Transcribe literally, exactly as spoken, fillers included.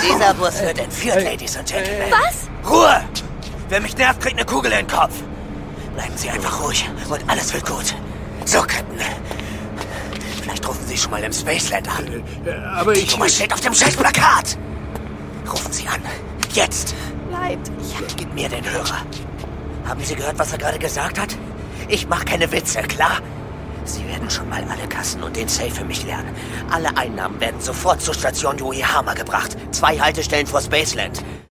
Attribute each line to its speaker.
Speaker 1: Dieser Bus wird entführt, Ladies und Gentlemen.
Speaker 2: Was?
Speaker 1: Ruhe! Wer mich nervt, kriegt eine Kugel in den Kopf. Bleiben Sie einfach ruhig und alles wird gut. So, Captain. Vielleicht rufen Sie schon mal im Spaceland an.
Speaker 3: Aber
Speaker 1: Die
Speaker 3: ich...
Speaker 1: Nummer steht auf dem scheiß Plakat. Rufen Sie an. Jetzt.
Speaker 2: Bleibt.
Speaker 1: Gib mir den Hörer. Haben Sie gehört, was er gerade gesagt hat? Ich mache keine Witze, klar? Sie werden schon mal alle Kassen und den Safe für mich lernen. Alle Einnahmen werden sofort zur Station Yokohama gebracht. Zwei Haltestellen vor Spaceland.